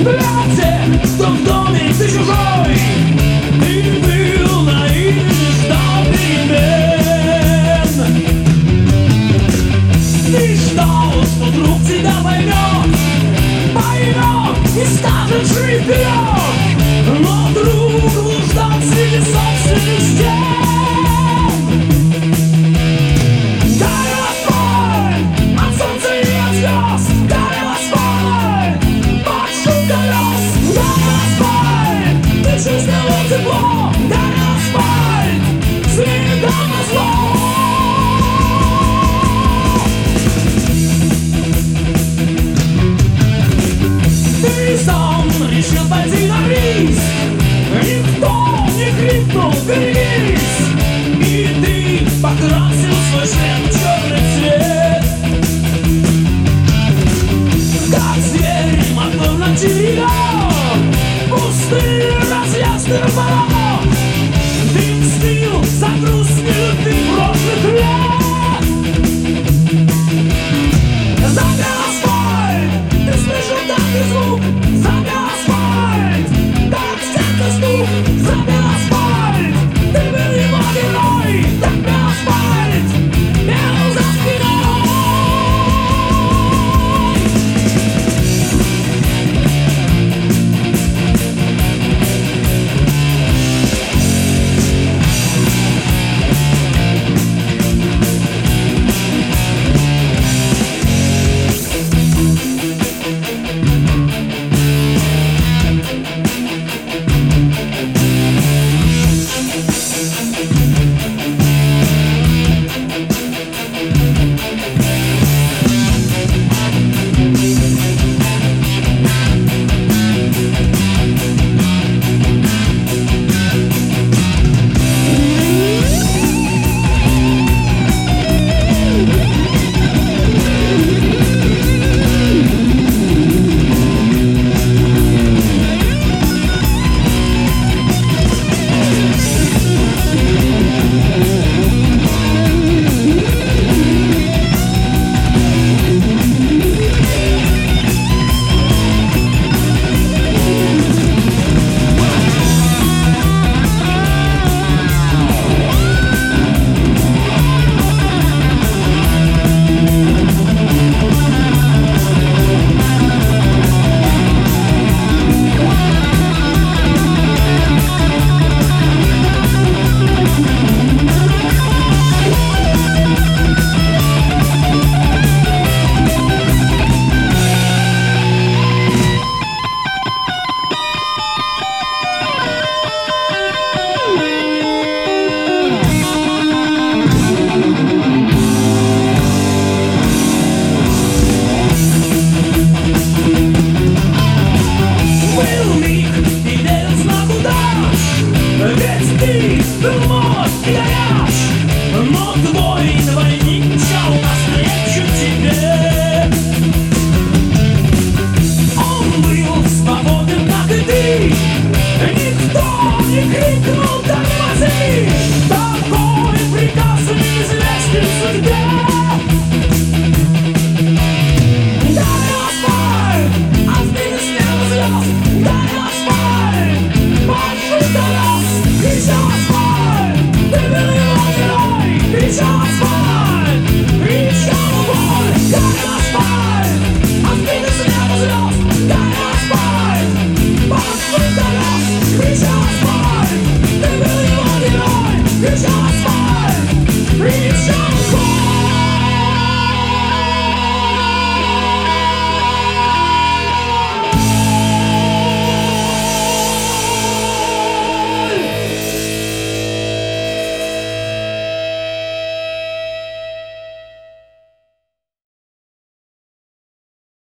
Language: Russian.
Для тех, кто в доме, ты чужой. Ты был наивен и ждал перемен. Ты ждал, что друг тебя поймет и скажет «Живи вперед!» Но друг блуждал среди собственных стен. Горел асфальт от солнца и от звезд. Горел асфальт под шум колес. Горел асфальт, ты чувствовал тепло. Горел асфальт, следом назло. Ты сам решил пойти на риск. Никто не крикнул «Берегись!» И ты покрасил свой шлем в черный цвет. Как зверь мотор на тебя, пустые разъезды ворот. Ты мстил за грустную ты прошлых лет. Забил асфальт, ты слышал такой звук. Забил асфальт, так сердце стук. Забил асфальт, ты был его герой. Забил асфальт, бегал за спиной. Will me